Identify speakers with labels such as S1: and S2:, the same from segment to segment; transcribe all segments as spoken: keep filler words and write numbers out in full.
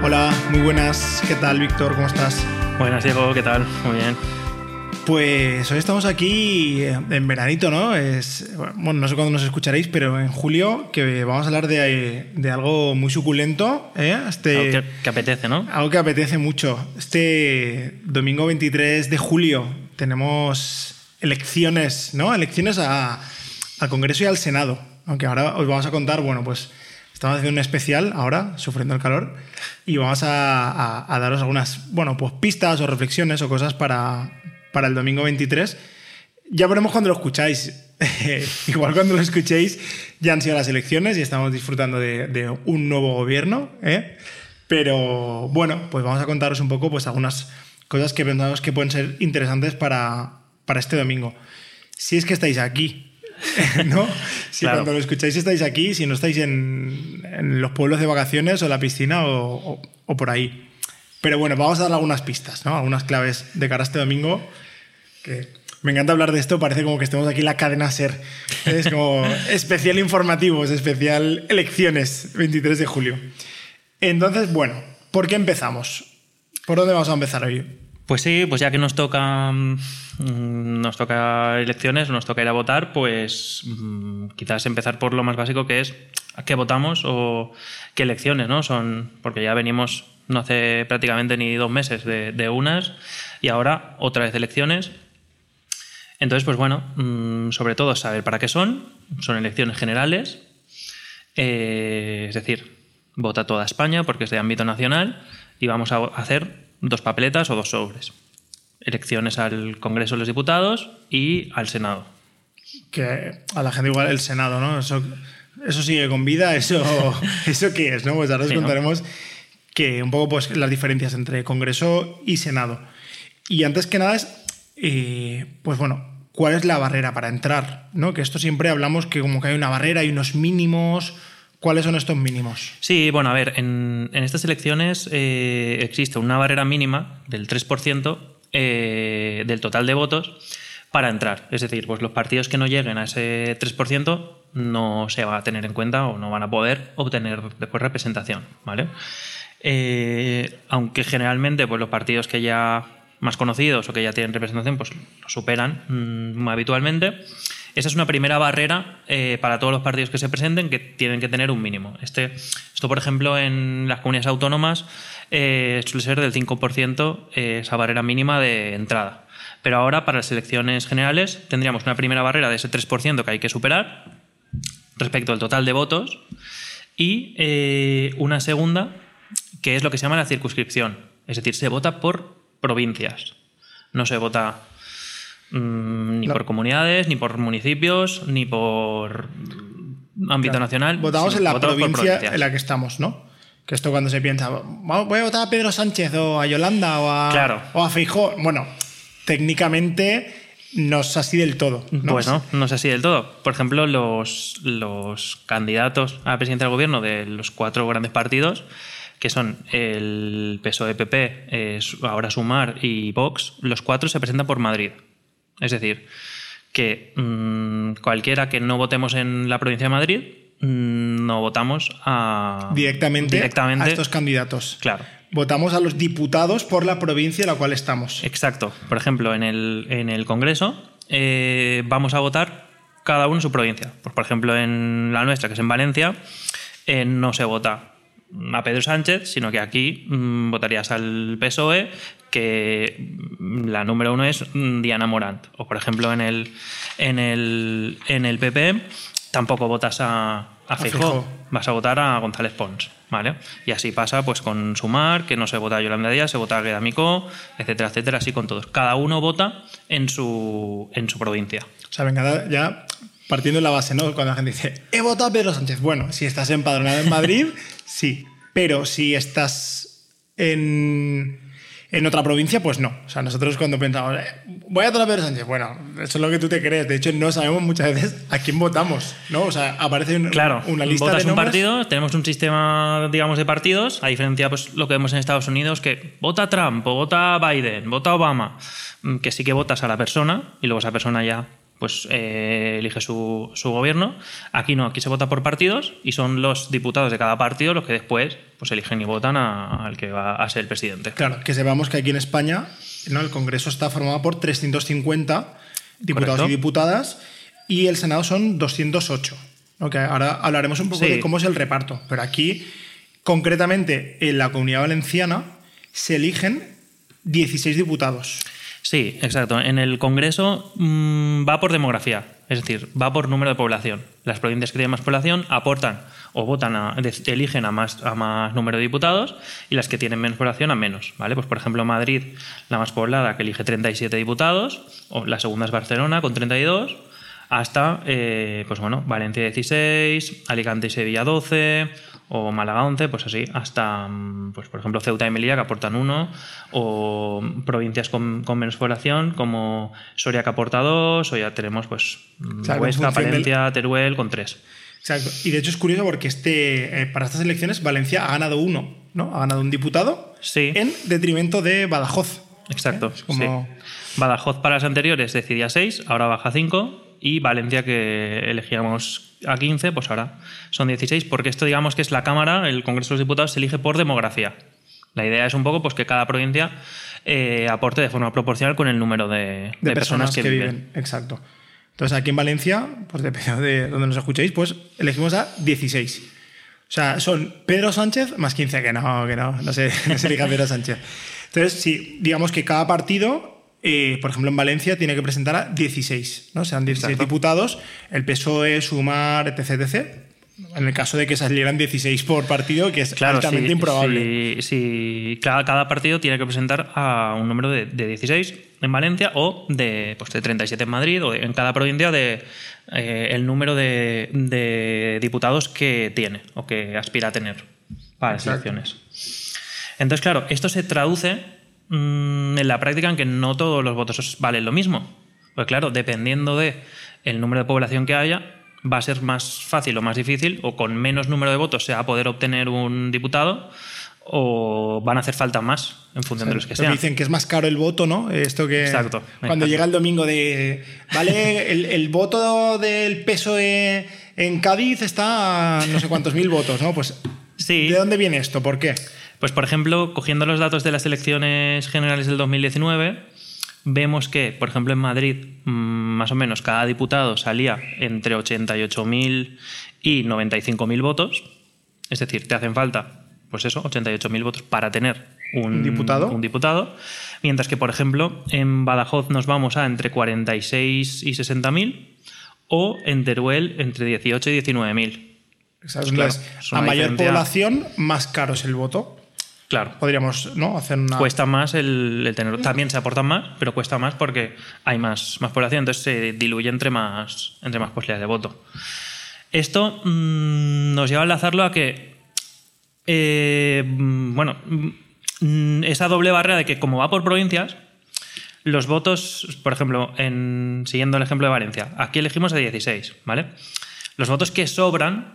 S1: Hola, muy buenas. ¿Qué tal, Víctor? ¿Cómo estás?
S2: Buenas, Diego. ¿Qué tal? Muy bien.
S1: Pues hoy estamos aquí en veranito, ¿no? Es, bueno, no sé cuándo nos escucharéis, pero en julio, que vamos a hablar de, de algo muy suculento, ¿eh? Este,
S2: algo que, que apetece, ¿no?
S1: Algo que apetece mucho. Este domingo veintitrés de julio tenemos elecciones, ¿no? Elecciones a, al Congreso y al Senado. Aunque ahora os vamos a contar, bueno, pues estamos haciendo un especial ahora, sufriendo el calor, y vamos a, a, a daros algunas, bueno, pues pistas o reflexiones o cosas para... para el domingo veintitrés. Ya veremos cuando lo escucháis. Igual cuando lo escuchéis ya han sido las elecciones y estamos disfrutando de, de un nuevo gobierno, ¿eh? Pero bueno, pues vamos a contaros un poco pues algunas cosas que pensamos que pueden ser interesantes para, para este domingo. Si es que estáis aquí, ¿no? Si claro. Cuando lo escucháis estáis aquí, si no estáis en, en los pueblos de vacaciones o en la piscina o, o, o por ahí. Pero bueno, vamos a dar algunas pistas, ¿no? Algunas claves de cara a este domingo. Que me encanta hablar de esto, parece como que estemos aquí en la cadena SER. Es como especial informativos, especial elecciones, veintitrés de julio. Entonces, bueno, ¿por qué empezamos? ¿Por dónde vamos a empezar hoy?
S2: Pues sí, pues ya que nos toca, nos toca elecciones, nos toca ir a votar, pues quizás empezar por lo más básico, que es a qué votamos o qué elecciones, ¿no? Son, porque ya venimos no hace prácticamente ni dos meses de, de unas y ahora otra vez elecciones. Entonces, pues bueno, sobre todo saber para qué son. Son elecciones generales, eh, es decir, vota toda España porque es de ámbito nacional y vamos a hacer dos papeletas o dos sobres. Elecciones al Congreso de los Diputados y al Senado.
S1: Que a la gente igual el Senado, ¿no? Eso, eso sigue con vida, eso, ¿eso qué es? ¿No? Pues ahora os sí, contaremos... ¿no? Que un poco pues las diferencias entre Congreso y Senado. Y antes que nada es, eh, pues bueno, ¿cuál es la barrera para entrar? ¿No? Que esto siempre hablamos que como que hay una barrera, hay unos mínimos. ¿Cuáles son estos mínimos?
S2: Sí, bueno, a ver, en, en estas elecciones eh, existe una barrera mínima del tres por ciento eh, del total de votos para entrar. Es decir, pues los partidos que no lleguen a ese tres por ciento no se va a tener en cuenta o no van a poder obtener después representación, ¿vale? Eh, aunque generalmente pues, los partidos que ya más conocidos o que ya tienen representación pues lo superan mmm, habitualmente. Esa es una primera barrera eh, para todos los partidos que se presenten, que tienen que tener un mínimo. Este, esto, por ejemplo, en las comunidades autónomas eh, suele ser del cinco por ciento eh, esa barrera mínima de entrada. Pero ahora, para las elecciones generales, tendríamos una primera barrera de ese tres por ciento que hay que superar respecto al total de votos y eh, una segunda que es lo que se llama la circunscripción. Es decir, se vota por provincias. No se vota mmm, ni no. por comunidades, ni por municipios, ni por ámbito claro. nacional.
S1: Votamos en la provincia en la que estamos, ¿no? Que esto cuando se piensa, voy a votar a Pedro Sánchez o a Yolanda o a,
S2: claro.
S1: o a Feijóo. Bueno, técnicamente no es así del todo, ¿no?
S2: Pues no, no es así del todo. Por ejemplo, los, los candidatos a la presidencia del gobierno de los cuatro grandes partidos, que son el P S O E, P P, eh, ahora Sumar y Vox, los cuatro se presentan por Madrid. Es decir, que mmm, cualquiera que no votemos en la provincia de Madrid, mmm, no votamos a,
S1: directamente,
S2: directamente
S1: a estos candidatos.
S2: Claro.
S1: Votamos a los diputados por la provincia en la cual estamos.
S2: Exacto. Por ejemplo, en el, en el Congreso eh, vamos a votar cada uno en su provincia. Pues, por ejemplo, en la nuestra, que es en Valencia, eh, no se vota a Pedro Sánchez, sino que aquí mmm, votarías al P S O E, que la número uno es Diana Morant. O, por ejemplo, en el, en el, en el P P tampoco votas a, a Feijóo, vas a votar a González Pons, ¿vale? Y así pasa pues con Sumar, que no se vota a Yolanda Díaz, se vota a Greda Micó, etcétera, etcétera, así con todos. Cada uno vota en su, en su provincia.
S1: O sea, venga, ya partiendo de la base, ¿no? Cuando la gente dice, he votado a Pedro Sánchez. Bueno, si estás empadronado en Madrid, sí. Pero si estás en, en otra provincia, pues no. O sea, nosotros cuando pensamos, voy a votar a Pedro Sánchez, bueno, eso es lo que tú te crees. De hecho, no sabemos muchas veces a quién votamos, ¿no? O sea, aparece un,
S2: claro,
S1: una lista
S2: votas
S1: de nombres.
S2: un partido, tenemos un sistema, digamos, de partidos, a diferencia pues lo que vemos en Estados Unidos, que vota Trump, o vota Biden, vota Obama, que sí que votas a la persona y luego esa persona ya pues eh, elige su, su gobierno. Aquí no, aquí se vota por partidos y son los diputados de cada partido los que después pues eligen y votan a- al que va a ser el presidente.
S1: Claro, que sepamos que aquí en España, ¿no?, el Congreso está formado por trescientos cincuenta diputados
S2: Correcto.
S1: y diputadas y el Senado son doscientos ocho. ¿No? Que ahora hablaremos un poco
S2: Sí.
S1: de cómo es el reparto. Pero aquí, concretamente, en la Comunidad Valenciana, se eligen dieciséis diputados.
S2: Sí, exacto. En el Congreso mmm, va por demografía, es decir, va por número de población. Las provincias que tienen más población aportan o votan a, eligen a más, a más número de diputados y las que tienen menos población a menos, ¿vale? Pues por ejemplo Madrid, la más poblada, que elige treinta y siete diputados, o la segunda es Barcelona con treinta y dos, hasta eh, pues bueno, Valencia dieciséis, Alicante y Sevilla doce, o Málaga once, pues así, hasta, pues por ejemplo, Ceuta y Melilla, que aportan uno, o provincias con, con menos población, como Soria, que aporta dos, o ya tenemos pues
S1: Claro, en
S2: Huesca,
S1: función del-
S2: Palencia, Teruel, con tres.
S1: Exacto. Y de hecho es curioso porque este, eh, para estas elecciones Valencia ha ganado uno, ¿no? Ha ganado un diputado
S2: Sí.
S1: en detrimento de Badajoz.
S2: Exacto,
S1: ¿Eh? Es como-
S2: sí. Badajoz para las anteriores decidía seis, ahora baja a cinco, y Valencia, que elegíamos a quince, pues ahora son dieciséis, porque esto digamos que es la Cámara, el Congreso de los Diputados se elige por demografía. La idea es un poco pues que cada provincia eh, aporte de forma proporcional con el número de,
S1: de,
S2: de
S1: personas, que, viven. Exacto. Entonces aquí en Valencia, pues dependiendo de donde nos escuchéis, pues elegimos a dieciséis. O sea, son Pedro Sánchez más quince, que no, que no, no se, no se elija a Pedro Sánchez. Entonces, sí, digamos que cada partido, eh, por ejemplo en Valencia, tiene que presentar a dieciséis, ¿no? Sean dieciséis
S2: Exacto.
S1: diputados, el P S O E, Sumar, etc, etcétera. En el caso de que salieran dieciséis por partido, que es
S2: Claro,
S1: altamente
S2: sí,
S1: improbable.
S2: sí, sí. Cada, cada partido tiene que presentar a un número de, de dieciséis en Valencia o de, pues de treinta y siete en Madrid, o de- en cada provincia de eh, el número de, de diputados que tiene o que aspira a tener para las
S1: Exacto.
S2: elecciones. Entonces, claro, esto se traduce mmm, en la práctica en que no todos los votos valen lo mismo. Pues claro, dependiendo de el número de población que haya, va a ser más fácil o más difícil, o con menos número de votos se va a poder obtener un diputado, o van a hacer falta más en función de los que
S1: Lo
S2: sean.
S1: dicen que es más caro el voto, ¿no? Esto que
S2: Exacto.
S1: cuando
S2: Exacto.
S1: llega el domingo de vale, el, el voto del P S O E en Cádiz está a no sé cuántos mil votos, ¿no? Pues
S2: Sí.
S1: ¿de dónde viene esto? ¿Por qué?
S2: Pues, por ejemplo, cogiendo los datos de las elecciones generales del dos mil diecinueve, vemos que, por ejemplo, en Madrid, mmm, más o menos cada diputado salía entre ochenta y ocho mil y noventa y cinco mil votos. Es decir, te hacen falta, pues eso, ochenta y ocho mil votos para tener un,
S1: ¿Un diputado?
S2: un diputado. Mientras que, por ejemplo, en Badajoz nos vamos a entre cuarenta y seis y sesenta mil, o en Teruel entre dieciocho y diecinueve mil.
S1: Exacto.
S2: Claro,
S1: Entonces,
S2: es una
S1: a mayor
S2: diferencia-
S1: población, más caro es el voto.
S2: Claro.
S1: Podríamos, ¿no?, hacer una...
S2: Cuesta más el, el tener. También se aportan más, pero cuesta más porque hay más, más población, entonces se diluye entre más, entre más posibilidades de voto. Esto mmm, nos lleva a enlazarlo a que, eh, mm, bueno, mm, esa doble barrera de que, como va por provincias, los votos, por ejemplo, en, siguiendo el ejemplo de Valencia, aquí elegimos a dieciséis, ¿vale? Los votos que sobran,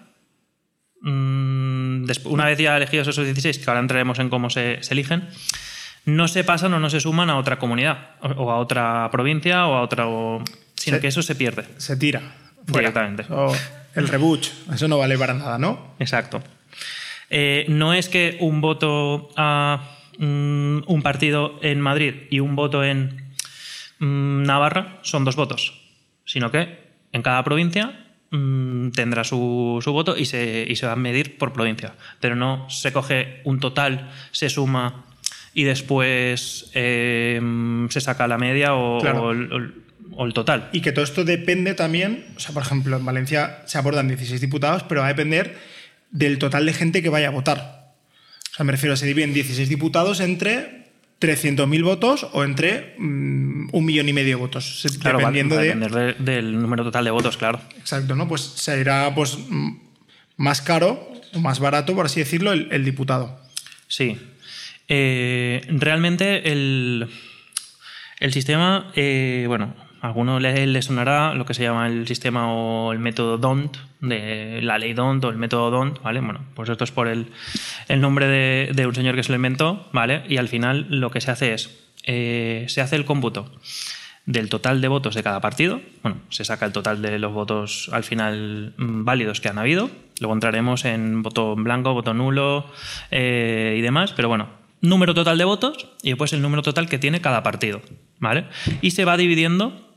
S2: Mm, después, una vez ya elegidos esos dieciséis, que ahora entraremos en cómo se, se eligen, no se pasan o no se suman a otra comunidad o, o a otra provincia o a otra, o- sino
S1: Se-
S2: que eso se pierde.
S1: Se tira. Fuera.
S2: Directamente.
S1: O el rebuch. Eso no vale para nada, ¿no?
S2: Exacto. Eh, no es que un voto a mm, un partido en Madrid y un voto en mm, Navarra son dos votos, sino que en cada provincia mm, tendrá su, su voto y se, y se va a medir por provincia. Pero no se coge un total, se suma y después eh, se saca la media o,
S1: Claro.
S2: o el, o el- o el total.
S1: Y que todo esto depende también, o sea, por ejemplo, en Valencia se abordan dieciséis diputados, pero va a depender del total de gente que vaya a votar. O sea, me refiero, se dividen dieciséis diputados entre trescientos mil votos o entre mm, un millón y medio de votos. Se-
S2: Claro, va-
S1: dependiendo
S2: va a
S1: de...
S2: depender de- del número total de votos, claro.
S1: Exacto, ¿no? Pues se irá pues, mm, más caro o más barato, por así decirlo, el, el diputado.
S2: Sí. Eh, realmente el, el sistema, eh, bueno, a alguno le, le sonará lo que se llama el sistema o el método D O N T, de la ley D O N T o el método D O N T, ¿vale? Bueno, pues esto es por el, el nombre de, de un señor que se lo inventó, ¿vale? Y al final lo que se hace es, eh, se hace el cómputo del total de votos de cada partido. Bueno, se saca el total de los votos al final válidos que han habido. Luego entraremos en voto en blanco, voto nulo eh, y demás, pero bueno, número total de votos y después el número total que tiene cada partido, ¿vale? Y se va dividiendo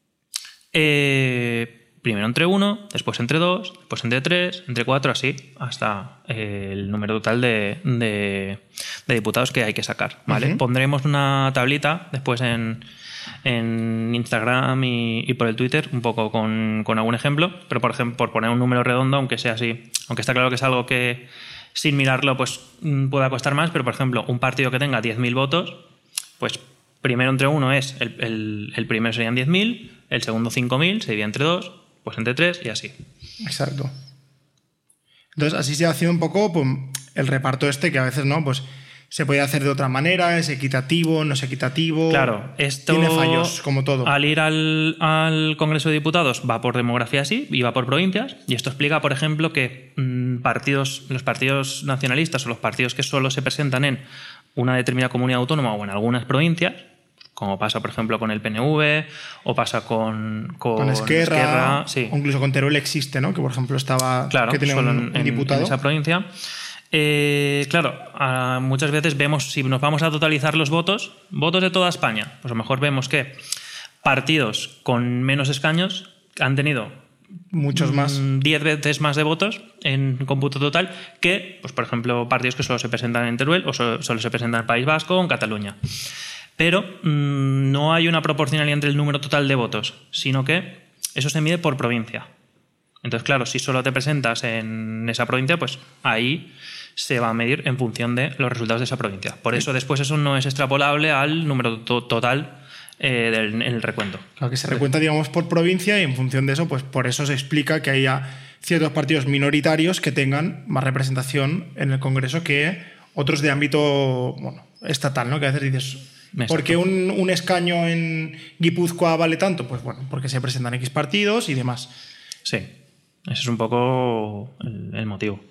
S2: eh, primero entre uno, después entre dos, después entre tres, entre cuatro, así, hasta eh, el número total de, de, de diputados que hay que sacar, ¿vale? Uh-huh. Pondremos una tablita después en, en Instagram y, y por el Twitter, un poco con, con algún ejemplo, pero por ejemplo, por poner un número redondo, aunque sea así, aunque está claro que es algo que sin mirarlo pues pueda costar más, pero por ejemplo, un partido que tenga diez mil votos, pues primero entre uno es, el, el, el primero serían diez mil, el segundo cinco mil, se divide entre dos, pues entre tres y así.
S1: Exacto. Entonces así se ha haciendo un poco pues, el reparto este que a veces no, pues se puede hacer de otra manera, es equitativo, no es equitativo.
S2: Claro, esto
S1: tiene fallos, como todo.
S2: Al ir al, al Congreso de Diputados va por demografía sí y va por provincias, y esto explica, por ejemplo, que mmm, partidos, los partidos nacionalistas o los partidos que solo se presentan en una determinada comunidad autónoma o en algunas provincias, como pasa, por ejemplo, con el P N V o pasa con, con,
S1: con Esquerra,
S2: Esquerra sí.
S1: O incluso con Teruel existe, ¿no? Que, por ejemplo, estaba
S2: claro,
S1: que tenía
S2: solo
S1: un,
S2: en,
S1: un diputado.
S2: En esa provincia. Eh, claro, a, muchas veces vemos, si nos vamos a totalizar los votos, votos de toda España, pues a lo mejor vemos que partidos con menos escaños han tenido
S1: muchos más,
S2: diez veces más de votos en cómputo total que, pues por ejemplo, partidos que solo se presentan en Teruel o solo, solo se presentan en País Vasco o en Cataluña. Pero mmm, no hay una proporcionalidad entre el número total de votos, sino que eso se mide por provincia. Entonces, claro, si solo te presentas en esa provincia, pues ahí se va a medir en función de los resultados de esa provincia. Por eso después eso no es extrapolable al número to- total eh, del, en el recuento.
S1: Claro, que se recuenta, digamos, por provincia y en función de eso, pues por eso se explica que haya ciertos partidos minoritarios que tengan más representación en el Congreso que otros de ámbito bueno, estatal, ¿no? Que a veces dices...
S2: Exacto.
S1: ¿Por qué un, un escaño en Guipúzcoa vale tanto? Pues bueno, porque se presentan X partidos y demás.
S2: Sí, ese es un poco el, el motivo.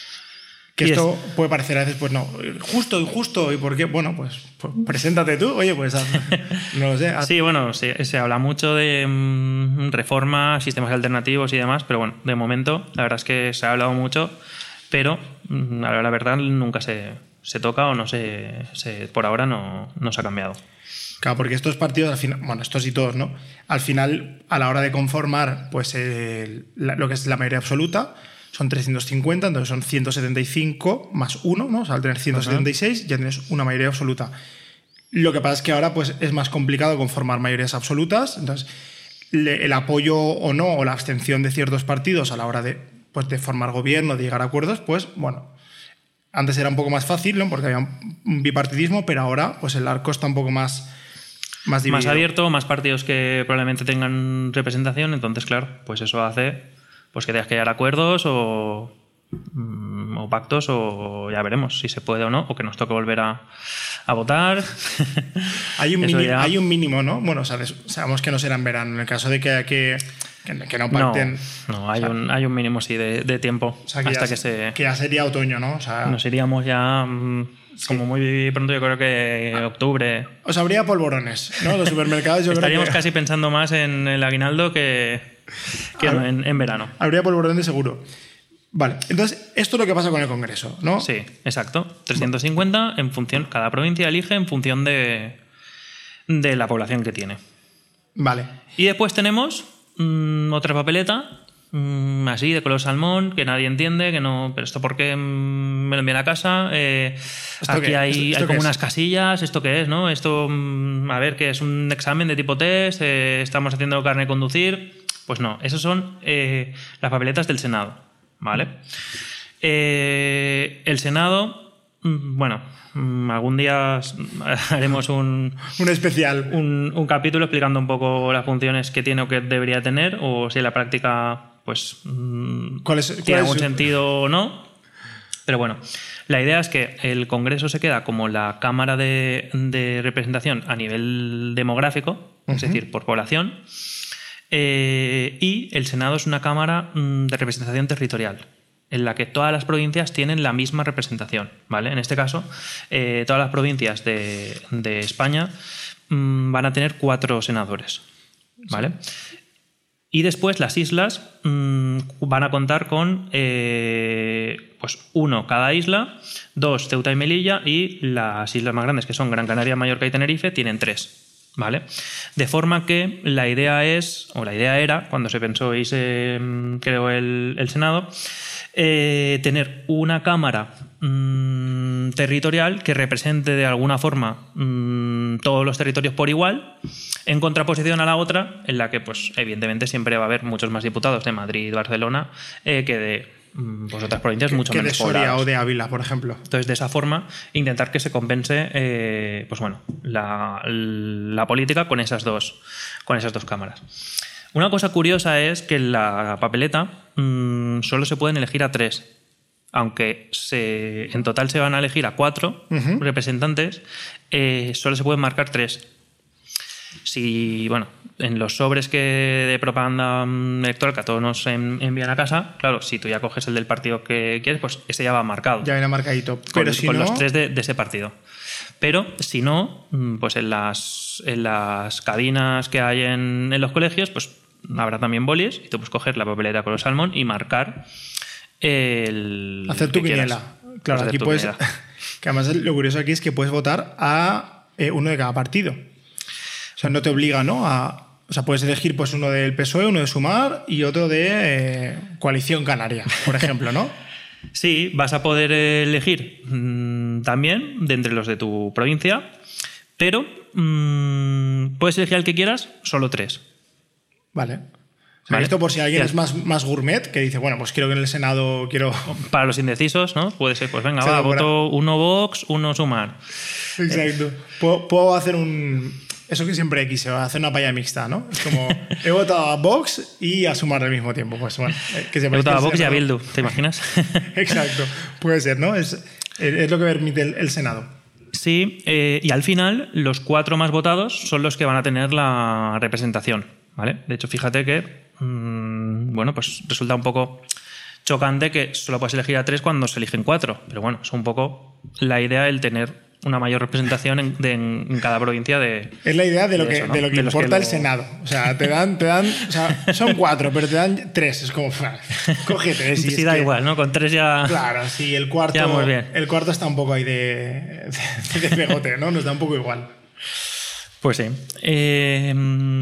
S1: Que
S2: y
S1: esto
S2: es...
S1: puede parecer a veces, pues no, justo, injusto, ¿y por qué? Bueno, pues, pues preséntate tú, oye, pues haz, no lo sé. Haz...
S2: Sí, bueno, se, se habla mucho de mmm, reforma, sistemas alternativos y demás, pero bueno, de momento la verdad es que se ha hablado mucho, pero mmm, la verdad nunca se... se toca o no se, se por ahora no, no se ha cambiado.
S1: Claro, porque estos partidos, al final, bueno, estos y todos, ¿no? Al final, a la hora de conformar pues, el, la, lo que es la mayoría absoluta, son trescientos cincuenta, entonces son ciento setenta y cinco más uno, ¿no? O sea, al tener ciento setenta y seis, uh-huh. ya tienes una mayoría absoluta. Lo que pasa es que ahora pues, es más complicado conformar mayorías absolutas, entonces le, el apoyo o no, o la abstención de ciertos partidos a la hora de, pues, de formar gobierno, de llegar a acuerdos, pues, bueno... Antes era un poco más fácil, ¿no? Porque había un bipartidismo, pero ahora pues el arco está un poco más, más dividido.
S2: Más abierto, más partidos que probablemente tengan representación, entonces, claro, pues eso hace pues que tengas que llegar a acuerdos o, o pactos o ya veremos si se puede o no, o que nos toque volver a, a votar.
S1: Hay un, mínimo, ya... hay un mínimo, ¿no? Bueno, sabes, sabemos que no será en verano, en el caso de que... que Que, que no pacten.
S2: No, no hay, o sea, un, hay un mínimo sí de, de tiempo
S1: o sea, que
S2: hasta
S1: ya,
S2: que se.
S1: Que ya sería otoño, ¿no? O sea,
S2: nos iríamos ya mmm, sí. como muy pronto, yo creo que ah, octubre.
S1: Os habría polvorones, ¿no? Los supermercados yo
S2: Estaríamos
S1: creo que...
S2: casi pensando más en el aguinaldo que, que Hab... en, en verano.
S1: Habría polvorones seguro. Vale, entonces, esto es lo que pasa con el Congreso, ¿no?
S2: Sí, exacto. trescientos cincuenta vale. en función. Cada provincia elige en función de, de la población que tiene.
S1: Vale.
S2: Y después tenemos. Mm, otra papeleta mm, así de color salmón que nadie entiende, que no, pero esto por qué mm, me lo envían a casa, eh, aquí
S1: qué?
S2: hay,
S1: ¿Esto, esto
S2: hay como
S1: es?
S2: unas casillas, esto qué es, ¿no? Esto mm, a ver, que es un examen de tipo test, eh, estamos haciendo carne de conducir, pues no, esas son eh, las papeletas del Senado, ¿vale? Eh, el Senado, mm, bueno, algún día haremos un,
S1: un especial,
S2: un, un capítulo explicando un poco las funciones que tiene o que debería tener, o si en la práctica pues
S1: ¿Cuál es,
S2: tiene algún
S1: su...
S2: sentido o no. Pero bueno, la idea es que el Congreso se queda como la cámara de, de representación a nivel demográfico, uh-huh. es decir, por población, eh, y el Senado es una cámara mm, de representación territorial, en la que todas las provincias tienen la misma representación, ¿vale? En este caso, eh, todas las provincias de, de España mmm, van a tener cuatro senadores, ¿vale? Sí. Y después las islas mmm, van a contar con eh, pues uno cada isla, dos Ceuta y Melilla, y las islas más grandes, que son Gran Canaria, Mallorca y Tenerife, tienen tres, ¿vale? De forma que la idea es, o la idea era, cuando se pensó y se creó el, el Senado, eh, tener una cámara mmm, territorial que represente de alguna forma mmm, todos los territorios por igual, en contraposición a la otra, en la que pues evidentemente siempre va a haber muchos más diputados de Madrid y Barcelona eh, que de pues, otras provincias mucho
S1: que
S2: menos
S1: de Soria
S2: pobladas.
S1: O de Ávila, por ejemplo.
S2: Entonces, de esa forma, intentar que se compense eh, pues bueno, la, la política con esas dos, con esas dos cámaras. Una cosa curiosa es que en la papeleta mmm, solo se pueden elegir a tres. Aunque se, en total se van a elegir a cuatro uh-huh. representantes, eh, solo se pueden marcar tres. Si, bueno, en los sobres que de propaganda electoral que a todos nos envían a casa, claro, si tú ya coges el del partido que quieres, pues ese ya va marcado.
S1: Ya viene marcadito. Pero
S2: con,
S1: si
S2: con
S1: no...
S2: los tres de, de ese partido. Pero si no, pues en las, en las cabinas que hay en, en los colegios, pues habrá también bolis y tú puedes coger la papeleta con el salmón y marcar el...
S1: Hacer tu quiniela. Claro, aquí puedes... Quiniela. Que además lo curioso aquí es que puedes votar a eh, uno de cada partido. O sea, no te obliga, ¿no? A, o sea, puedes elegir pues uno del P S O E, uno de Sumar y otro de eh, Coalición Canaria, por ejemplo, ¿no?
S2: Sí, vas a poder elegir mmm, también de entre los de tu provincia, pero mmm, puedes elegir al que quieras, solo tres.
S1: Vale. O sea, ¿vale? Esto por si alguien es más, más gourmet, que dice, bueno, pues quiero que en el Senado quiero...
S2: Para los indecisos, ¿no? Puede ser, pues venga, va, voto uno Vox, uno Sumar.
S1: Exacto. Puedo, puedo hacer un... Eso que siempre quise, hacer una palla mixta, ¿no? Es como, he votado a Vox y a Sumar al mismo tiempo. Pues bueno, que se
S2: he votado a Vox y a Bildu, ¿te imaginas?
S1: Exacto, puede ser, ¿no? Es, es lo que permite el, el Senado.
S2: Sí, eh, y al final los cuatro más votados son los que van a tener la representación, ¿vale? De hecho, fíjate que, mmm, bueno, pues resulta un poco chocante que solo puedes elegir a tres cuando se eligen cuatro, pero bueno, es un poco la idea el tener una mayor representación en, de, en cada provincia de...
S1: Es la idea de lo de que, eso, ¿no? de lo que de importa que el lo... Senado. O sea, te dan, te dan, o sea, son cuatro, pero te dan tres. Es como, coge tres.
S2: Sí, da que, igual, ¿no? Con tres ya...
S1: Claro, sí, el cuarto,
S2: ya vamos bien.
S1: El cuarto está un poco ahí de, de, de pegote, ¿no? Nos da un poco igual.
S2: Pues sí. Eh,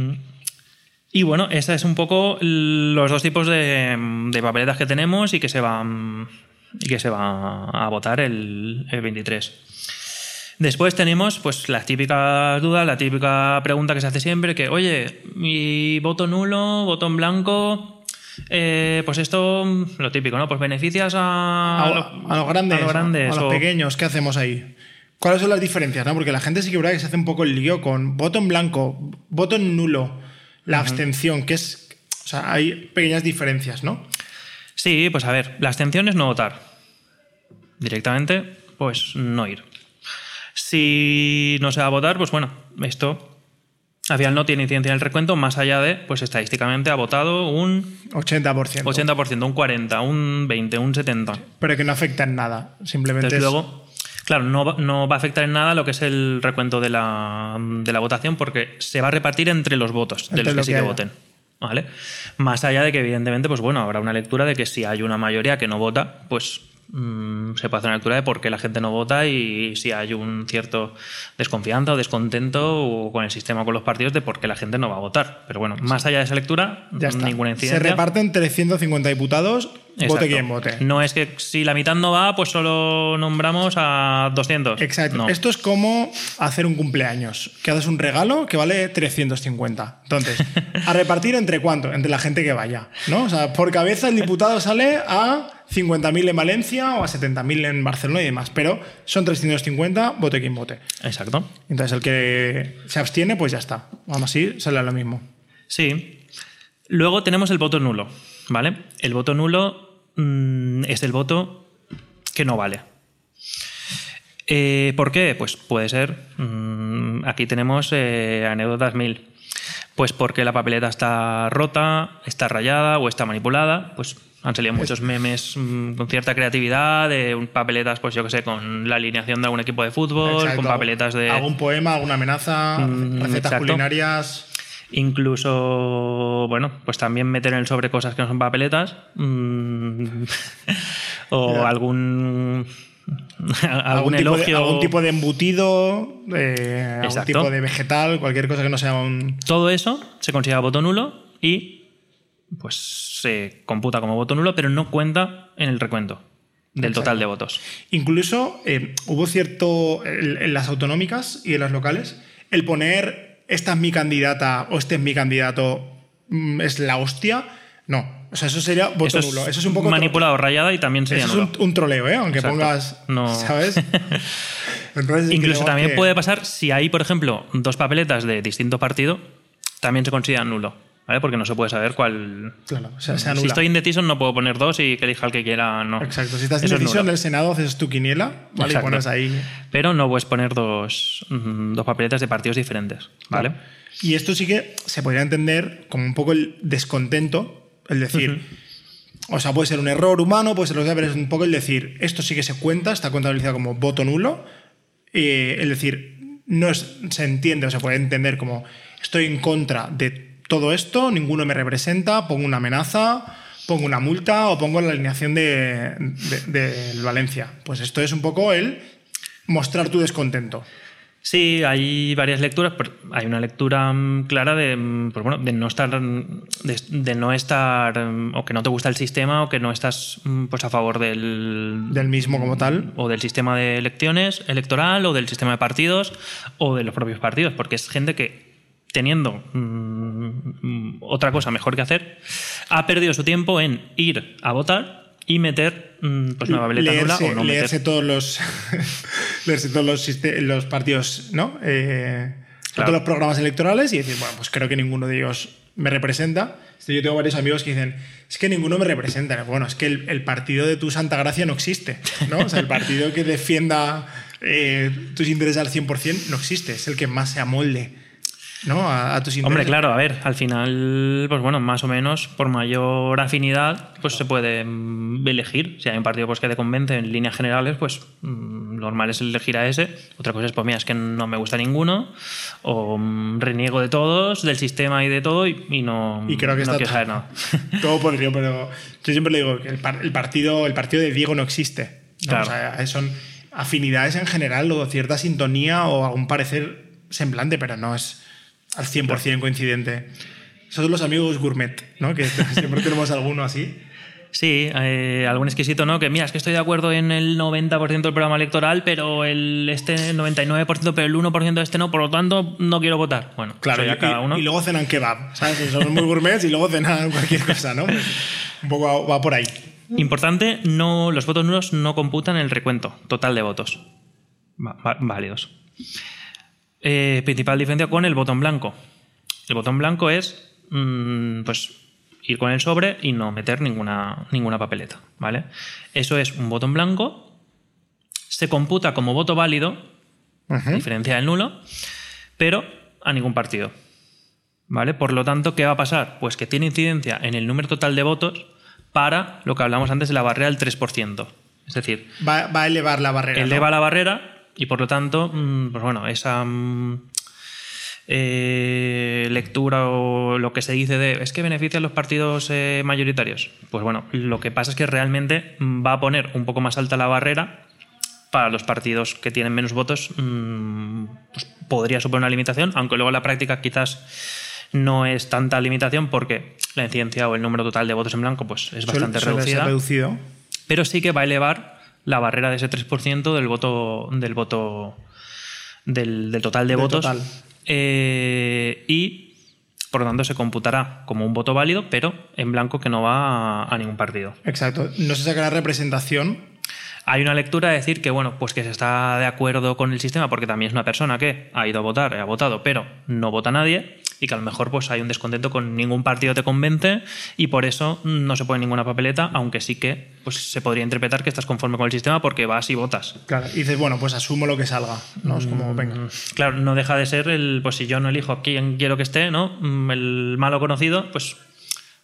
S2: y bueno, ese es un poco los dos tipos de, de papeletas que tenemos y que se van, y que se va a votar el, el veintitrés. Después tenemos pues las típicas dudas, la típica pregunta que se hace siempre, que oye, mi voto nulo, voto en blanco, eh, pues esto, lo típico, ¿no? Pues beneficias a,
S1: a,
S2: lo,
S1: a los grandes,
S2: a los, grandes,
S1: a los
S2: o...
S1: pequeños, ¿qué hacemos ahí? ¿Cuáles son las diferencias? ¿No? Porque la gente sí que verdad que se hace un poco el lío con voto en blanco, voto en nulo, la uh-huh. abstención, que es, o sea, hay pequeñas diferencias, ¿no?
S2: Sí, pues a ver, la abstención es no votar. Directamente, pues no ir. Si no se va a votar, pues bueno, esto al final no tiene incidencia en el recuento, más allá de, pues estadísticamente ha votado un
S1: ochenta por ciento.
S2: ochenta por ciento, un cuarenta por ciento, un veinte por ciento, un setenta por ciento.
S1: Pero que no afecta en nada, simplemente
S2: Entonces,
S1: es...
S2: luego, claro, no, no va a afectar en nada lo que es el recuento de la, de la votación, porque se va a repartir entre los votos entre de los que, que sí que voten. ¿Vale? Más allá de que, evidentemente, pues bueno, habrá una lectura de que si hay una mayoría que no vota, pues mmm, se puede hacer una lectura de por qué la gente no vota y si hay un cierto desconfianza o descontento o con el sistema o con los partidos de por qué la gente no va a votar. Pero bueno, más allá de esa lectura,
S1: ya está.
S2: Ninguna incidencia.
S1: Se reparten trescientos cincuenta diputados,
S2: Exacto.
S1: vote quien vote.
S2: No es que si la mitad no va, pues solo nombramos a doscientos.
S1: Exacto.
S2: No.
S1: Esto es como hacer un cumpleaños, que haces un regalo que vale trescientos cincuenta. Entonces, ¿a repartir entre cuánto? Entre la gente que vaya, ¿no? O sea, por cabeza el diputado sale a cincuenta mil en Valencia o a setenta mil en Barcelona y demás, pero son trescientos cincuenta, vote quien vote.
S2: Exacto.
S1: Entonces, el que se abstiene, pues ya está. Vamos así, sale a lo mismo.
S2: Sí. Luego tenemos el voto nulo, ¿vale? El voto nulo mmm, es el voto que no vale. Eh, ¿Por qué? Pues puede ser... Mmm, aquí tenemos eh, anécdotas mil. Pues porque la papeleta está rota, está rayada o está manipulada, pues han salido muchos memes mmm, con cierta creatividad, de papeletas, pues yo que sé, con la alineación de algún equipo de fútbol, exacto, con papeletas de...
S1: algún poema, alguna amenaza, mmm, recetas exacto. culinarias...
S2: Incluso, bueno, pues también meter en el sobre cosas que no son papeletas. Mmm, o yeah. algún... algún,
S1: algún
S2: elogio.
S1: Tipo de, algún tipo de embutido, eh, algún tipo de vegetal, cualquier cosa que no sea un...
S2: Todo eso se considera voto nulo y pues se computa como voto nulo, pero no cuenta en el recuento del Exacto. total de votos.
S1: Incluso eh, hubo cierto, en, en las autonómicas y en las locales, el poner... esta es mi candidata o este es mi candidato, es la hostia. No, o sea, eso sería voto
S2: eso
S1: nulo.
S2: Es
S1: eso es un poco
S2: manipulado, tro... rayada y también sería
S1: eso
S2: nulo.
S1: Es un, un troleo, ¿eh? Aunque Exacto. pongas, no... ¿sabes?
S2: Entonces, incluso también que... puede pasar si hay, por ejemplo, dos papeletas de distinto partido, también se considera nulo, ¿vale? Porque no se puede saber cuál...
S1: Claro, o sea, se
S2: si estoy indeciso no puedo poner dos y que elija el que quiera, no.
S1: Exacto, si estás indeciso en el Senado haces tu quiniela, ¿vale? Exacto. Y pones ahí...
S2: Pero no puedes poner dos, dos papeletas de partidos diferentes, ¿vale? Claro.
S1: Y esto sí que se podría entender como un poco el descontento, el decir... Uh-huh. O sea, puede ser un error humano, puede ser lo que sea, pero es un poco el decir, esto sí que se cuenta, está contabilizado como voto nulo, eh, el decir, no es, se entiende, o se puede entender como estoy en contra de todo esto, ninguno me representa, pongo una amenaza, pongo una multa o pongo la alineación de, de, de, de Valencia. Pues esto es un poco el mostrar tu descontento.
S2: Sí, hay varias lecturas, pero hay una lectura clara de, pues bueno, de no estar, de, de no estar, o que no te gusta el sistema, o que no estás pues a favor del
S1: del mismo como tal,
S2: o del sistema de elecciones electoral, o del sistema de partidos, o de los propios partidos, porque es gente que teniendo mmm, otra cosa mejor que hacer, ha perdido su tiempo en ir a votar y meter pues una papeleta nula o no
S1: leerse
S2: meter.
S1: todos los leerse todos los, los partidos, ¿no? Eh, claro. Todos los programas electorales y decir, bueno, pues creo que ninguno de ellos me representa. Yo tengo varios amigos que dicen, es que ninguno me representa. Bueno, es que el, el partido de tu Santa Gracia no existe, ¿no? O sea, el partido que defienda eh, tus intereses al cien por ciento no existe, es el que más se amolde, ¿no? A, a tus intereses.
S2: Hombre, claro, a ver, al final, pues bueno, más o menos, por mayor afinidad, pues se puede elegir. Si hay un partido pues, que te convence en líneas generales, pues normal es elegir a ese. Otra cosa es, pues mira, es que no me gusta ninguno, o reniego de todos, del sistema y de todo, y, y no,
S1: y creo que
S2: no
S1: está
S2: quiero saber nada.
S1: Todo podrido, pero yo siempre le digo que el, par, el, partido, el partido de Diego no existe, ¿no?
S2: Claro.
S1: O sea, son afinidades en general, o cierta sintonía, o algún parecer semblante, pero no es al cien por ciento coincidente. Esos son los amigos gourmet, ¿no? Que siempre tenemos alguno así.
S2: Sí, eh, algún exquisito, ¿no? Que mira, es que estoy de acuerdo en el noventa por ciento del programa electoral, pero el este noventa y nueve por ciento, pero el uno por ciento de este no, por lo tanto no quiero votar. Bueno,
S1: claro,
S2: ya
S1: y,
S2: cada uno.
S1: Y luego cenan kebab, ¿sabes? Son muy gourmets y luego cenan cualquier cosa, ¿no? Pues un poco va por ahí.
S2: Importante, no, los votos nulos no computan el recuento total de votos válidos. Eh, principal diferencia con el botón blanco. El botón blanco es mmm, pues ir con el sobre y no meter ninguna, ninguna papeleta, ¿vale? Eso es un botón blanco, se computa como voto válido, uh-huh. a diferencia del nulo, pero a ningún partido, ¿vale? Por lo tanto, ¿qué va a pasar? Pues que tiene incidencia en el número total de votos para lo que hablamos antes de la barrera del tres por ciento. Es decir,
S1: va, va a elevar la barrera.
S2: Eleva
S1: ¿no?
S2: la barrera y por lo tanto, pues bueno, esa eh, lectura o lo que se dice de es que benefician los partidos eh, mayoritarios. Pues bueno, lo que pasa es que realmente va a poner un poco más alta la barrera para los partidos que tienen menos votos. Pues podría suponer una limitación, aunque luego en la práctica quizás no es tanta limitación porque la incidencia o el número total de votos en blanco pues es bastante
S1: suele, suele
S2: reducida.
S1: reducido.
S2: Pero sí que va a elevar la barrera de ese tres por ciento del voto del voto del, del total de, de votos
S1: total.
S2: Eh, y por lo tanto se computará como un voto válido, pero en blanco que no va a, a ningún partido.
S1: Exacto. No se sacará representación.
S2: Hay una lectura de decir que bueno, pues que se está de acuerdo con el sistema porque también es una persona que ha ido a votar, ha votado, pero no vota nadie. Y que a lo mejor pues hay un descontento con ningún partido te convence y por eso no se pone ninguna papeleta, aunque sí que pues, se podría interpretar que estás conforme con el sistema porque vas y votas.
S1: Claro, y dices, bueno, pues asumo lo que salga, ¿no? Es como, venga.
S2: Claro, no deja de ser el, pues si yo no elijo a quién quiero que esté, ¿no? El malo conocido, pues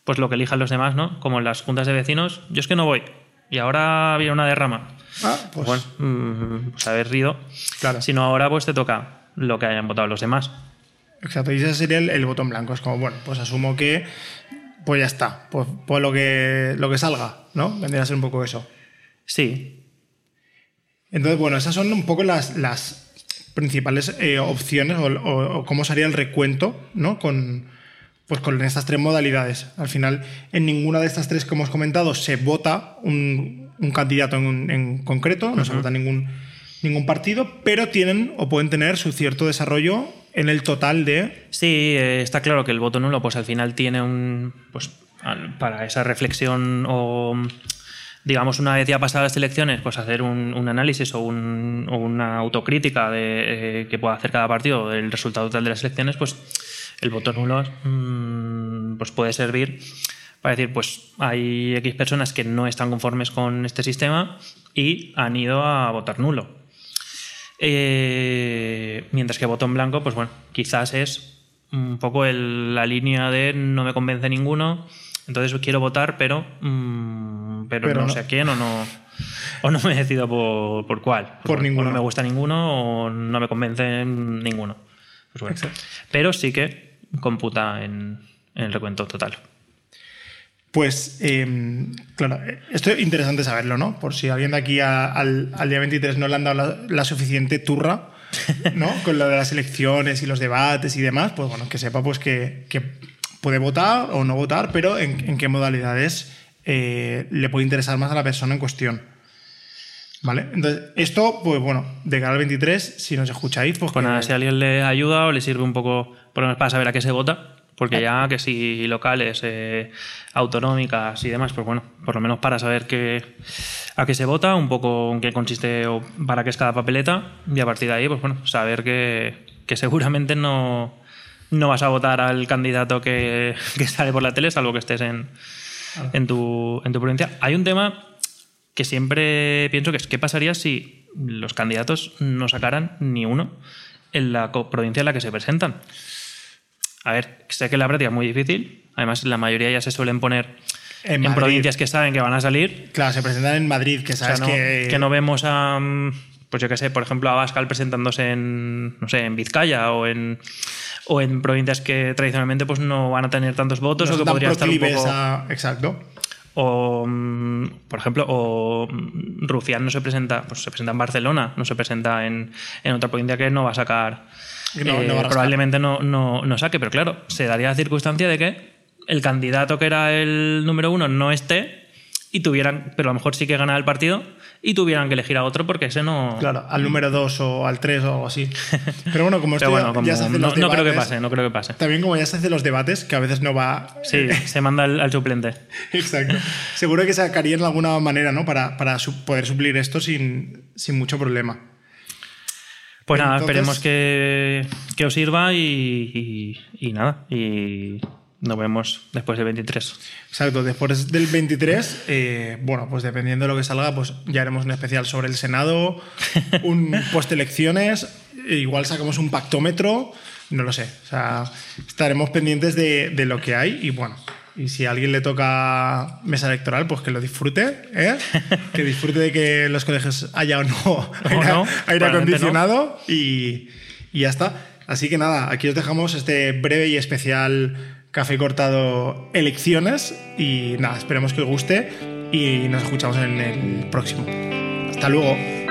S2: pues lo que elijan los demás, ¿no? Como en las juntas de vecinos, yo es que no voy. Y ahora viene una derrama.
S1: Ah, pues...
S2: Bueno, mmm, pues haber rido.
S1: Claro.
S2: Si no, ahora pues te toca lo que hayan votado los demás.
S1: Exacto, y ese sería el, el botón blanco. Es como, bueno, pues asumo que pues ya está, pues, pues lo, que, lo que salga, ¿no? Vendría a ser un poco eso.
S2: Sí.
S1: Entonces, bueno, esas son un poco las, las principales eh, opciones o, o, o cómo sería el recuento, ¿no? Con, pues con estas tres modalidades. Al final, en ninguna de estas tres que hemos comentado se vota un, un candidato en, en concreto, no uh-huh. se vota ningún, ningún partido, pero tienen o pueden tener su cierto desarrollo en el total de...
S2: Sí, eh, está claro que el voto nulo pues al final tiene un... pues para esa reflexión o... digamos, una vez ya pasadas las elecciones, pues hacer un, un análisis o, un, o una autocrítica de, eh, que pueda hacer cada partido del resultado total de las elecciones, pues el voto nulo mmm, pues puede servir para decir, pues hay X personas que no están conformes con este sistema y han ido a votar nulo. Eh, mientras que voto en blanco, pues bueno, quizás es un poco el, la línea de no me convence ninguno, entonces quiero votar, pero... Mmm, Pero, pero no, no sé a quién o no, o no me decido por, por cuál.
S1: Por
S2: o,
S1: ninguno.
S2: O no me gusta ninguno o no me convence ninguno. Pues bueno. Pero sí que computa en, en el recuento total.
S1: Pues, eh, claro, esto es interesante saberlo, ¿no? Por si alguien de aquí a, al, al día veintitrés no le han dado la, la suficiente turra, ¿no? Con lo de las elecciones y los debates y demás, pues bueno, que sepa pues que, que puede votar o no votar, pero en, en qué modalidades Eh, le puede interesar más a la persona en cuestión. ¿Vale? Entonces, esto, pues bueno, de cara al veintitrés, si nos escucháis, pues...
S2: Pues
S1: que...
S2: nada, si a alguien le ayuda o le sirve un poco por lo menos para saber a qué se vota, porque ya que si locales, eh, autonómicas y demás, pues bueno, por lo menos para saber qué, a qué se vota, un poco en qué consiste o para qué es cada papeleta, y a partir de ahí, pues bueno, saber que, que seguramente no, no vas a votar al candidato que, que sale por la tele, salvo que estés en... En tu, en tu provincia. Hay un tema que siempre pienso que es qué pasaría si los candidatos no sacaran ni uno en la provincia en la que se presentan. A ver, sé que la práctica es muy difícil, además la mayoría ya se suelen poner en, en provincias que saben que van a salir.
S1: Claro, se presentan en Madrid, que sabes
S2: o sea, no,
S1: que...
S2: que no vemos a, pues yo qué sé, por ejemplo a Abascal presentándose en, no sé, en Vizcaya o en... o en provincias que tradicionalmente pues no van a tener tantos votos no o que podría estar un poco...
S1: A... Exacto.
S2: O, por ejemplo, o Rufián no se presenta, pues se presenta en Barcelona, no se presenta en, en otra provincia que no va a sacar, no, eh, no va a probablemente no, no, no saque, pero claro, se daría la circunstancia de que el candidato que era el número uno no esté y tuvieran, pero a lo mejor sí que gana el partido y tuvieran que elegir a otro porque ese no...
S1: Claro, al número dos o al tres o algo así. Pero bueno, como,
S2: Pero bueno, como
S1: ya se hacen
S2: no,
S1: los debates,
S2: no creo que pase, no creo que pase.
S1: También como ya se hacen los debates, que a veces no va...
S2: Sí, se manda al, al suplente.
S1: Exacto. Seguro que sacarían de alguna manera, ¿no? Para, para su, poder suplir esto sin, sin mucho problema.
S2: Pues nada, Entonces... esperemos que, que os sirva y, y, y nada, y... nos vemos después del veintitrés.
S1: Exacto, después del veintitrés, eh, bueno, pues dependiendo de lo que salga, pues ya haremos un especial sobre el Senado, un post-elecciones, igual sacamos un pactómetro, no lo sé. O sea, estaremos pendientes de, de lo que hay y bueno, y si a alguien le toca mesa electoral, pues que lo disfrute, ¿eh? Que disfrute de que en los colegios haya o no,
S2: o
S1: aire,
S2: no
S1: aire acondicionado no. y, y ya está. Así que nada, aquí os dejamos este breve y especial Café Cortado Elecciones y nada, esperemos que os guste y nos escuchamos en el próximo. Hasta luego.